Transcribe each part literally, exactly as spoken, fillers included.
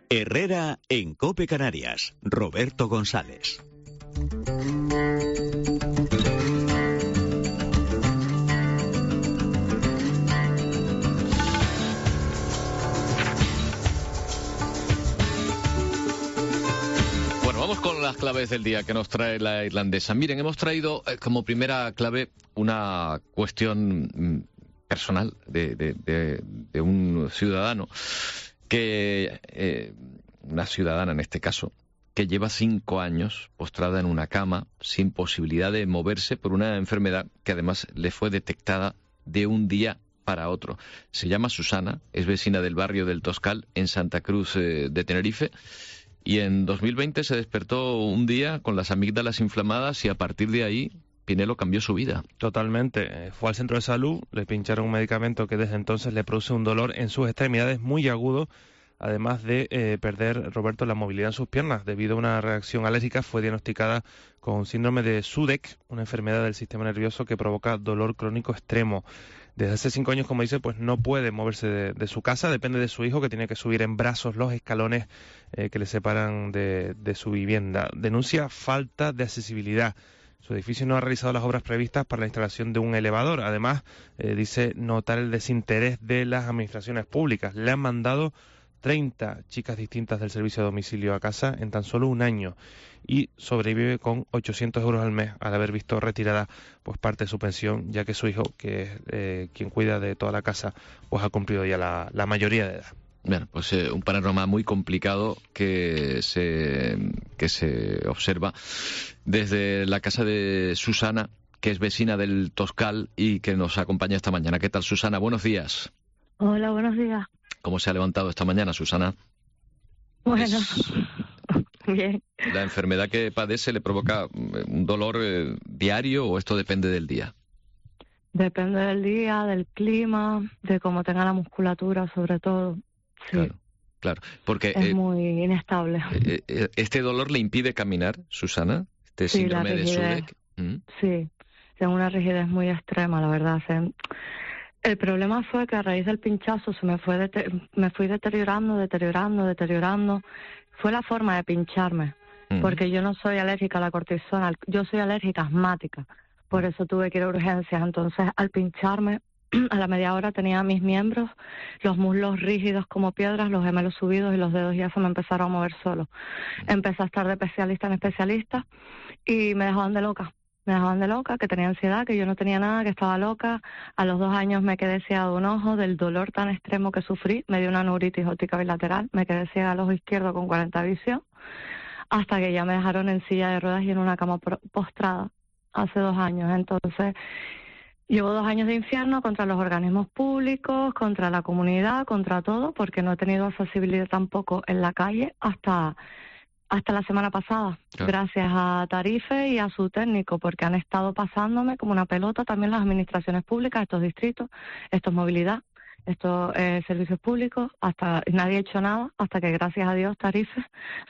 Herrera en COPE Canarias. Roberto González. Bueno, vamos con las claves del día que nos trae la irlandesa. Miren, hemos traído eh, como primera clave una cuestión mm, personal de, de, de, de un ciudadano que, eh, una ciudadana en este caso, que lleva cinco años postrada en una cama sin posibilidad de moverse por una enfermedad que además le fue detectada de un día para otro. Se llama Susana, es vecina del barrio del Toscal en Santa Cruz eh, de Tenerife. Y en dos mil veinte se despertó un día con las amígdalas inflamadas y a partir de ahí Pinelo cambió su vida. Totalmente. Fue al centro de salud, le pincharon un medicamento que desde entonces le produce un dolor en sus extremidades muy agudo, además de eh, perder, Roberto, la movilidad en sus piernas. Debido a una reacción alérgica fue diagnosticada con síndrome de Sudeck, una enfermedad del sistema nervioso que provoca dolor crónico extremo. Desde hace cinco años, como dice, pues no puede moverse de, de su casa, depende de su hijo, que tiene que subir en brazos los escalones eh, que le separan de, de su vivienda. Denuncia falta de accesibilidad. Su edificio no ha realizado las obras previstas para la instalación de un elevador. Además, eh, dice notar el desinterés de las administraciones públicas. Le han mandado treinta chicas distintas del servicio de domicilio a casa en tan solo un año y sobrevive con ochocientos euros al mes al haber visto retirada pues parte de su pensión, ya que su hijo, que es eh, quien cuida de toda la casa, pues ha cumplido ya la, la mayoría de edad. Bueno, pues eh, un panorama muy complicado que se, que se observa desde la casa de Susana, que es vecina del Toscal y que nos acompaña esta mañana. ¿Qué tal, Susana? Buenos días. Hola, buenos días. ¿Cómo se ha levantado esta mañana, Susana? Bueno, es... bien. ¿La enfermedad que padece le provoca un dolor eh, diario o esto depende del día? Depende del día, del clima, de cómo tenga la musculatura, sobre todo. Sí. Claro, claro. Porque es eh, muy inestable. Eh, eh, ¿Este dolor le impide caminar, Susana? ¿Este sí, síndrome de Sudeck? ¿Mm? Sí, tengo una rigidez muy extrema, la verdad. Se... El problema fue que a raíz del pinchazo se me fue dete- me fui deteriorando, deteriorando, deteriorando. Fue la forma de pincharme, mm. porque yo no soy alérgica a la cortisona, yo soy alérgica asmática. Por eso tuve que ir a urgencias. Entonces, al pincharme, a la media hora tenía mis miembros, los muslos rígidos como piedras, los gemelos subidos y los dedos ya se me empezaron a mover solos. Empecé a estar de especialista en especialista y me dejaban de loca. Me dejaban de loca, que tenía ansiedad, que yo no tenía nada, que estaba loca. A los dos años me quedé ciega de un ojo del dolor tan extremo que sufrí. Me dio una neuritis óptica bilateral. Me quedé ciega al ojo izquierdo con cuarenta visión. Hasta que ya me dejaron en silla de ruedas y en una cama postrada hace dos años. Entonces, llevo dos años de infierno contra los organismos públicos, contra la comunidad, contra todo, porque no he tenido accesibilidad tampoco en la calle hasta... hasta la semana pasada, claro. Gracias a Tarife y a su técnico, porque han estado pasándome como una pelota también las administraciones públicas, estos distritos, estos movilidad, estos eh, servicios públicos, hasta nadie ha hecho nada, hasta que gracias a Dios Tarife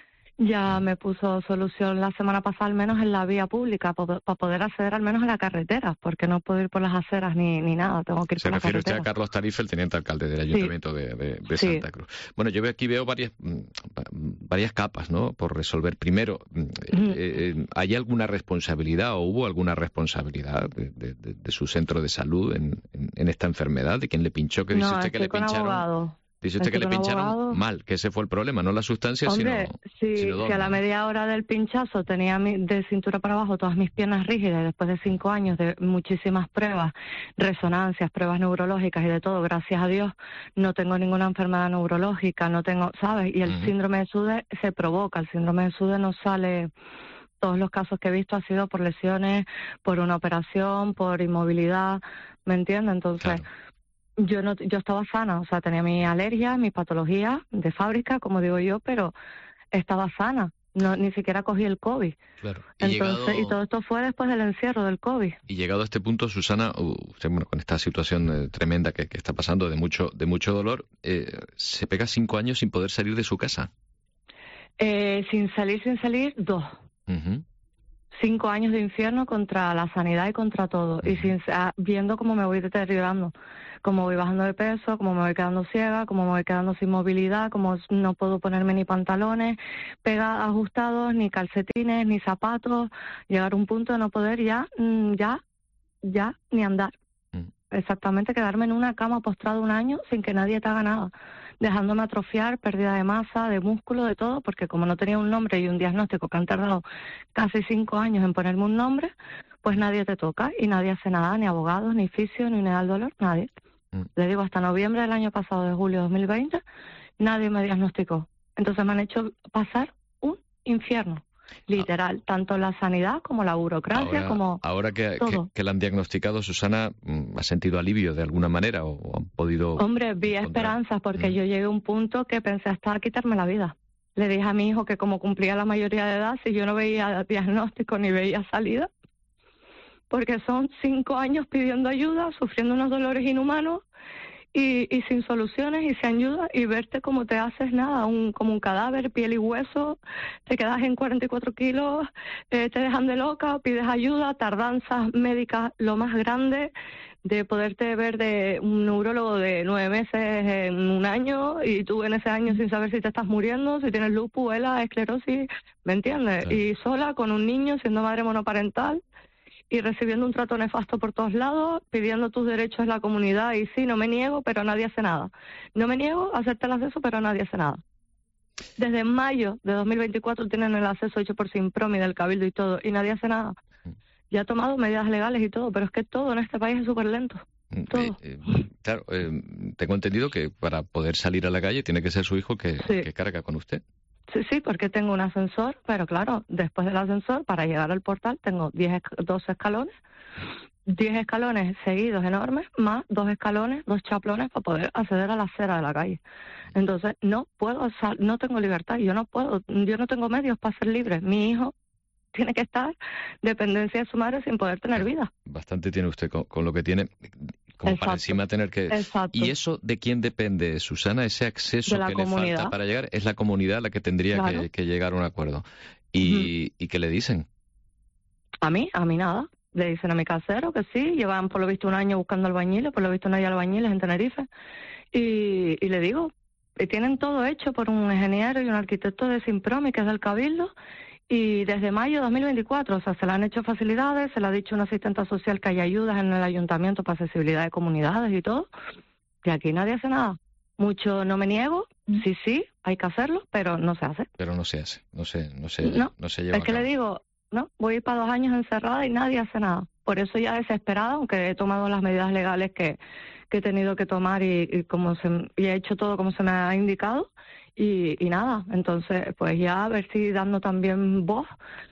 ya me puso solución la semana pasada, al menos en la vía pública, para poder acceder al menos a la carretera, porque no puedo ir por las aceras ni, ni nada, tengo que ir Se por la carretera. Se refiere usted a Carlos Tarife, el teniente alcalde del Ayuntamiento sí. de, de, de sí. Santa Cruz. Bueno, yo veo aquí veo varias varias capas, ¿no?, por resolver. Primero, uh-huh. eh, ¿hay alguna responsabilidad o hubo alguna responsabilidad de, de, de, de su centro de salud en, en, en esta enfermedad? ¿De quién le pinchó? ¿Que dice no, usted que le con pincharon? Abogado. Dice usted Estoy que le pincharon abogado. mal, que ese fue el problema, no la sustancia, Hombre, sino... si, sino si a la media hora del pinchazo tenía mi, de cintura para abajo todas mis piernas rígidas, después de cinco años de muchísimas pruebas, resonancias, pruebas neurológicas y de todo, gracias a Dios, no tengo ninguna enfermedad neurológica, no tengo, ¿sabes? Y el uh-huh. síndrome de Sudeck se provoca, el síndrome de Sudeck no sale... Todos los casos que he visto han sido por lesiones, por una operación, por inmovilidad, ¿me entiendes? Entonces... Claro. Yo no, yo estaba sana, o sea, tenía mi alergia, mi patología de fábrica, como digo yo, pero estaba sana, no ni siquiera cogí el COVID. Claro. Y Entonces, llegado... y todo esto fue después del encierro del COVID. Y llegado a este punto, Susana, usted, bueno, con esta situación eh, tremenda que, que está pasando de mucho de mucho dolor, eh, se pega cinco años sin poder salir de su casa. Eh, sin salir, sin salir, dos. Uh-huh. cinco años de infierno contra la sanidad y contra todo, y sin, viendo cómo me voy deteriorando, cómo voy bajando de peso, cómo me voy quedando ciega, cómo me voy quedando sin movilidad, cómo no puedo ponerme ni pantalones pega ajustados, ni calcetines, ni zapatos, llegar a un punto de no poder ya, ya, ya, ni andar. Mm. Exactamente, quedarme en una cama postrado un año sin que nadie te haga nada, dejándome atrofiar, pérdida de masa, de músculo, de todo, porque como no tenía un nombre y un diagnóstico que han tardado casi cinco años en ponerme un nombre, pues nadie te toca y nadie hace nada, ni abogados, ni fisio, ni unidad del dolor, nadie. Mm. Le digo, hasta noviembre del año pasado, de julio de dos mil veinte, nadie me diagnosticó. Entonces me han hecho pasar un infierno, literal, ah. tanto la sanidad como la burocracia, ahora, como Ahora que, todo. que, que la han diagnosticado, Susana, ¿ha sentido alivio de alguna manera o han podido...? Hombre, vi encontrar... esperanzas, porque mm. yo llegué a un punto que pensé hasta quitarme la vida. Le dije a mi hijo que como cumplía la mayoría de edad, si yo no veía diagnóstico ni veía salida, porque son cinco años pidiendo ayuda, sufriendo unos dolores inhumanos y, y sin soluciones y sin ayuda, y verte como te haces nada, un, como un cadáver, piel y hueso, te quedas en cuarenta y cuatro kilos, eh, te dejan de loca, pides ayuda, tardanzas médicas lo más grande, de poderte ver de un neurólogo de nueve meses en un año, y tú en ese año sin saber si te estás muriendo, si tienes lupus, E L A, esclerosis, ¿me entiendes? Sí. Y sola, con un niño, siendo madre monoparental, y recibiendo un trato nefasto por todos lados, pidiendo tus derechos en la comunidad, y sí, no me niego, pero nadie hace nada. No me niego a hacerte el acceso, pero nadie hace nada. Desde mayo de dos mil veinticuatro tienen el acceso hecho por Sinpromi del Cabildo y todo, y nadie hace nada. Ya ha tomado medidas legales y todo, pero es que todo en este país es súper lento. Todo. Eh, eh, claro, eh, tengo entendido que para poder salir a la calle tiene que ser su hijo que, sí. que carga con usted. Sí, sí, porque tengo un ascensor, pero claro, después del ascensor, para llegar al portal, tengo diez, doce escalones, diez escalones seguidos enormes, más dos escalones, dos chaplones para poder acceder a la acera de la calle. Entonces, no puedo, no tengo libertad, yo no puedo, yo no tengo medios para ser libre. Mi hijo tiene que estar dependencia de su madre sin poder tener vida. Bastante tiene usted con, con lo que tiene, como Exacto. para encima tener que... Exacto. ¿Y eso de quién depende, Susana? Ese acceso que comunidad. le falta para llegar, es la comunidad la que tendría claro. que, que llegar a un acuerdo. ¿Y, uh-huh. ¿Y qué le dicen? A mí, a mí nada. Le dicen a mi casero que sí, llevan por lo visto un año buscando albañiles, por lo visto no hay albañiles en Tenerife. Y, y le digo, y tienen todo hecho por un ingeniero y un arquitecto de Sinpromi, que es del Cabildo, y desde mayo de dos mil veinticuatro, o sea, se le han hecho facilidades, se le ha dicho a una asistente social que hay ayudas en el ayuntamiento para accesibilidad de comunidades y todo, y aquí nadie hace nada. Mucho no me niego, sí, sí, hay que hacerlo, pero no se hace. Pero no se hace, no se, no se, no, no se lleva es que a cabo. Le digo, no, voy a ir para dos años encerrada y nadie hace nada. Por eso ya desesperada, aunque he tomado las medidas legales que, que he tenido que tomar y, y, como se, y he hecho todo como se me ha indicado, Y, y nada, entonces pues ya a ver si dando también voz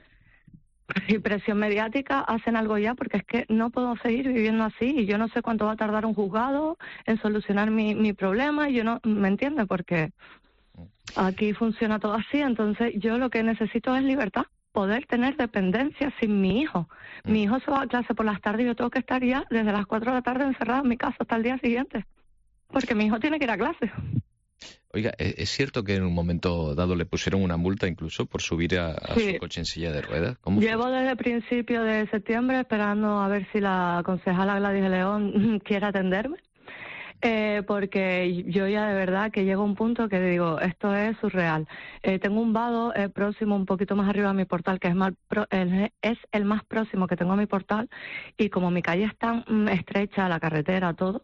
y presión mediática hacen algo ya, porque es que no puedo seguir viviendo así y yo no sé cuánto va a tardar un juzgado en solucionar mi, mi problema, y yo no, ¿me entiendes? Porque aquí funciona todo así, entonces yo lo que necesito es libertad, poder tener dependencia sin mi hijo. Mi hijo se va a clase por las tardes y yo tengo que estar ya desde las cuatro de la tarde encerrada en mi casa hasta el día siguiente, porque mi hijo tiene que ir a clase. Oiga, ¿es cierto que en un momento dado le pusieron una multa incluso por subir a, a sí. su coche en silla de ruedas? ¿Cómo Llevo fue? desde el principio de septiembre esperando a ver si la concejala Gladys de León quiere atenderme, eh, porque yo ya de verdad que llego a un punto que digo, esto es surreal. Eh, tengo un vado eh, próximo, un poquito más arriba de mi portal, que es, mal pro, el, es el más próximo que tengo a mi portal, y como mi calle es tan mm, estrecha, la carretera, todo...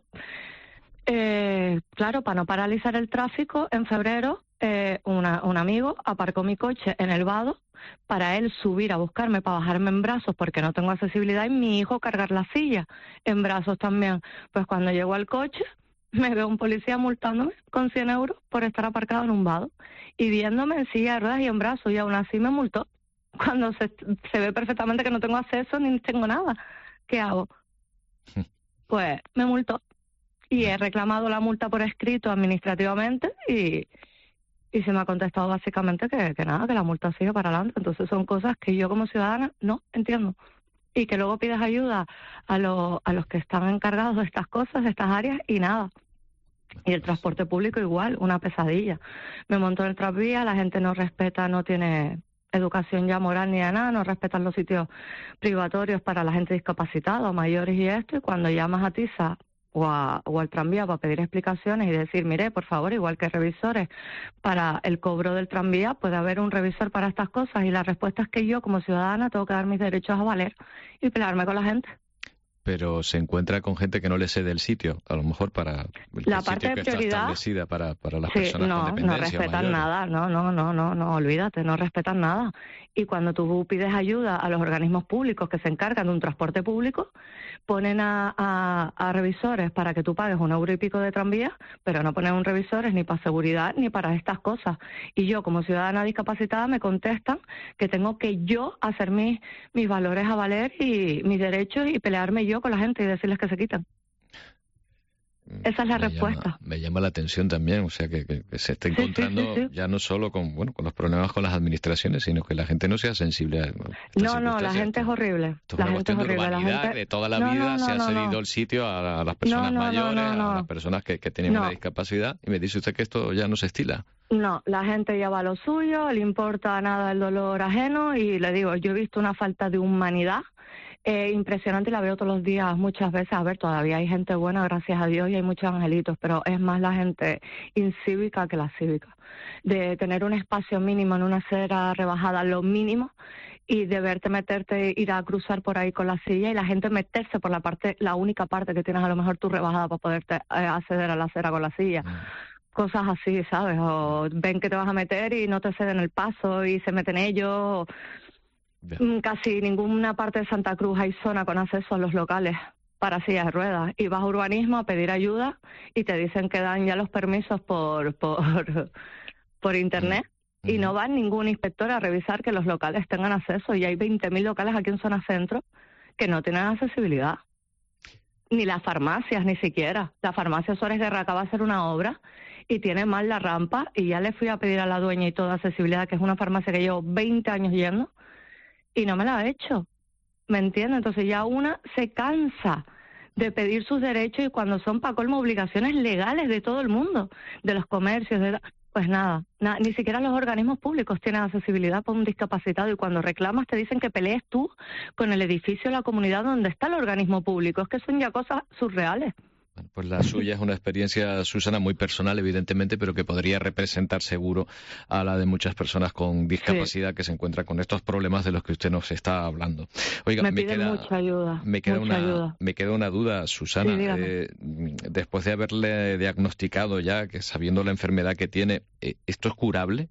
Eh, claro, para no paralizar el tráfico, en febrero eh, una, un amigo aparcó mi coche en el vado para él subir a buscarme, para bajarme en brazos porque no tengo accesibilidad, y mi hijo cargar la silla en brazos también. Pues cuando llegó al coche me veo un policía multándome con cien euros por estar aparcado en un vado y viéndome en silla de ruedas y en brazos, y aún así me multó cuando se, se ve perfectamente que no tengo acceso ni tengo nada. ¿Qué hago? Pues me multó. Y he reclamado la multa por escrito administrativamente y, y se me ha contestado básicamente que, que nada, que la multa sigue para adelante. Entonces son cosas que yo como ciudadana no entiendo. Y que luego pides ayuda a, lo, a los que están encargados de estas cosas, de estas áreas, y nada. Y el transporte público igual, una pesadilla. Me monto en el tranvía, la gente no respeta, no tiene educación ya moral ni de nada, no respetan los sitios privatorios para la gente discapacitada, mayores y esto, y cuando llamas a TISA o, a, o al tranvía para pedir explicaciones y decir, mire, por favor, igual que revisores, para el cobro del tranvía puede haber un revisor para estas cosas, y la respuesta es que yo como ciudadana tengo que dar mis derechos a valer y pelearme con la gente. Pero se encuentra con gente que no le cede el sitio, a lo mejor para el la sitio parte de que está prioridad, establecida para, para las sí, personas no, con dependencia. no respetan mayores. nada, no, no, no, no, no, olvídate, no respetan nada. Y cuando tú pides ayuda a los organismos públicos que se encargan de un transporte público, ponen a, a, a revisores para que tú pagues un euro y pico de tranvía, pero no ponen un revisores ni para seguridad ni para estas cosas. Y yo, como ciudadana discapacitada, me contestan que tengo que yo hacer mis, mis valores a valer y mis derechos y pelearme yo con la gente y decirles que se quiten. Esa es la me respuesta. Llama, me llama la atención también, o sea, que, que, que se está encontrando sí, sí, sí, sí. ya no solo con bueno con los problemas con las administraciones, sino que la gente no sea sensible a No, no, la gente es horrible. Esto la es una gente cuestión es horrible. de urbanidad, la gente... de toda la no, vida no, no, se ha no, cedido no. el sitio a, a las personas no, no, mayores, no, no, no. a las personas que, que tienen no. una discapacidad, y me dice usted que esto ya no se estila. No, la gente ya va a lo suyo, le importa nada el dolor ajeno, y le digo, yo he visto una falta de humanidad Eh, impresionante, la veo todos los días, muchas veces. A ver, todavía hay gente buena, gracias a Dios, y hay muchos angelitos, pero es más la gente incívica que la cívica. De tener un espacio mínimo en una acera rebajada, lo mínimo, y de verte meterte, ir a cruzar por ahí con la silla, y la gente meterse por la parte, la única parte que tienes a lo mejor tú rebajada para poderte eh, acceder a la acera con la silla. Mm. Cosas así, ¿sabes? O ven que te vas a meter y no te ceden el paso y se meten ellos. O... Bien. Casi ninguna parte de Santa Cruz hay zona con acceso a los locales para sillas de ruedas. Y vas a urbanismo a pedir ayuda y te dicen que dan ya los permisos por por, por internet. Mm. Y no va ningún inspector a revisar que los locales tengan acceso. Y hay veinte mil locales aquí en zona centro que no tienen accesibilidad. Ni las farmacias, ni siquiera. La farmacia Suárez Guerra acaba de hacer una obra y tiene mal la rampa, y ya le fui a pedir a la dueña y toda accesibilidad, que es una farmacia que llevo veinte años yendo, y no me la ha hecho, ¿me entiendes? Entonces ya una se cansa de pedir sus derechos, y cuando son para colmo obligaciones legales de todo el mundo, de los comercios, de pues nada, nada, ni siquiera los organismos públicos tienen accesibilidad para un discapacitado, y cuando reclamas te dicen que pelees tú con el edificio de la comunidad donde está el organismo público. Es que son ya cosas surreales. Bueno, pues la suya es una experiencia, Susana, muy personal, evidentemente, pero que podría representar seguro a la de muchas personas con discapacidad sí. que se encuentran con estos problemas de los que usted nos está hablando. Oiga, me, me piden queda mucha ayuda. Me queda mucha una, ayuda. me queda una duda, Susana. Sí, eh, después de haberle diagnosticado ya, que sabiendo la enfermedad que tiene, eh, ¿esto es curable?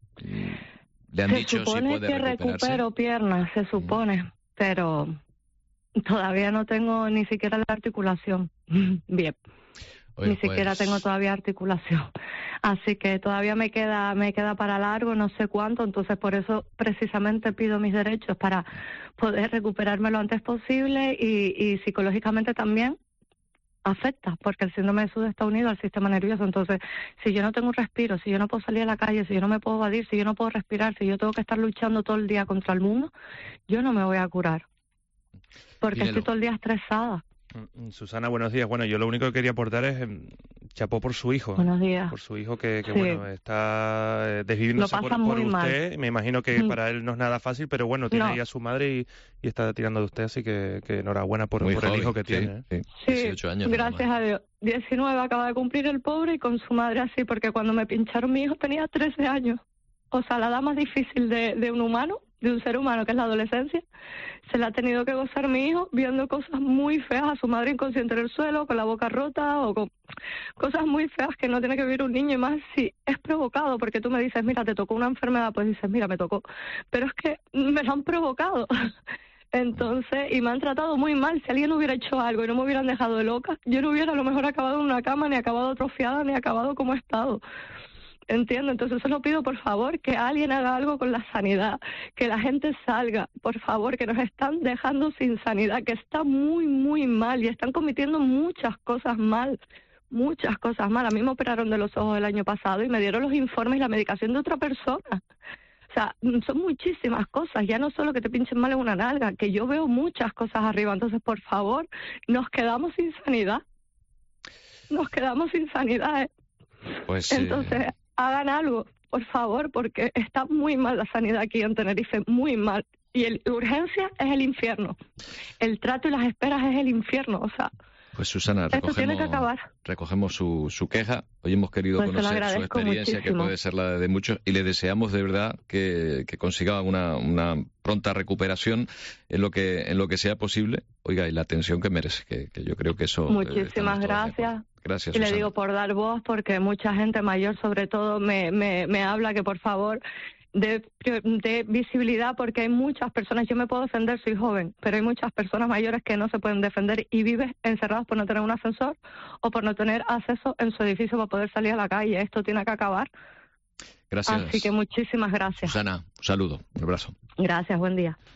¿Le han se dicho si puede que recuperarse? recupero piernas, se supone, mm. pero todavía no tengo ni siquiera la articulación. Bien. Oye, ni siquiera pues... tengo todavía articulación. Así que todavía me queda me queda para largo, no sé cuánto, entonces por eso precisamente pido mis derechos, para poder recuperarme lo antes posible, y, y psicológicamente también afecta, porque el síndrome de SUD está unido al sistema nervioso. Entonces, si yo no tengo un respiro, si yo no puedo salir a la calle, si yo no me puedo evadir, si yo no puedo respirar, si yo tengo que estar luchando todo el día contra el mundo, yo no me voy a curar, porque Dímelo. Estoy todo el día estresada. Susana, buenos días. Bueno, yo lo único que quería aportar es eh, chapó por su hijo. Buenos días. Por su hijo que, que sí. bueno, está eh, desviviéndose por, por usted. Mal. Me imagino que mm. para él no es nada fácil, pero bueno, tiene no. ahí a su madre y, y está tirando de usted, así que, que enhorabuena por, por joven, el hijo que sí, tiene. Sí, sí. dieciocho años. Gracias a Dios. diecinueve acaba de cumplir el pobre, y con su madre así, porque cuando me pincharon mi hijo tenía trece años. O sea, la edad más difícil de, de un humano, de un ser humano, que es la adolescencia, se la ha tenido que gozar mi hijo viendo cosas muy feas, a su madre inconsciente en el suelo, con la boca rota, o con cosas muy feas que no tiene que vivir un niño, y más si es provocado, porque tú me dices, mira, te tocó una enfermedad, pues dices, mira, me tocó, pero es que me lo han provocado. Entonces, y me han tratado muy mal. Si alguien hubiera hecho algo y no me hubieran dejado de loca, yo no hubiera a lo mejor acabado en una cama, ni acabado atrofiada, ni acabado como he estado. Entiendo, entonces se lo pido, por favor, que alguien haga algo con la sanidad, que la gente salga, por favor, que nos están dejando sin sanidad, que está muy, muy mal, y están cometiendo muchas cosas mal, muchas cosas mal. A mí me operaron de los ojos el año pasado y me dieron los informes y la medicación de otra persona. O sea, son muchísimas cosas, ya no solo que te pinchen mal en una nalga, que yo veo muchas cosas arriba. Entonces, por favor, nos quedamos sin sanidad, nos quedad sin sanidad, ¿eh? Pues entonces... Eh... hagan algo, por favor, porque está muy mal la sanidad aquí en Tenerife, muy mal. Y el urgencia es el infierno. El trato y las esperas es el infierno, o sea... Pues Susana, esto recogemos, tiene que acabar. recogemos su, su queja. Hoy hemos querido Pues conocer su experiencia, muchísimo. que puede ser la de muchos, y le deseamos de verdad que, que consiga una, una pronta recuperación en lo que en lo que sea posible. Oiga, y la atención que merece, que, que yo creo que eso... Muchísimas eh, gracias. Gracias, Y Susana. le digo por dar voz, porque mucha gente mayor sobre todo me, me, me habla que por favor... De, de visibilidad, porque hay muchas personas, yo me puedo defender, soy joven, pero hay muchas personas mayores que no se pueden defender y viven encerrados por no tener un ascensor o por no tener acceso en su edificio para poder salir a la calle. Esto tiene que acabar. Gracias. Así que muchísimas gracias. Susana, un saludo, un abrazo. Gracias, buen día.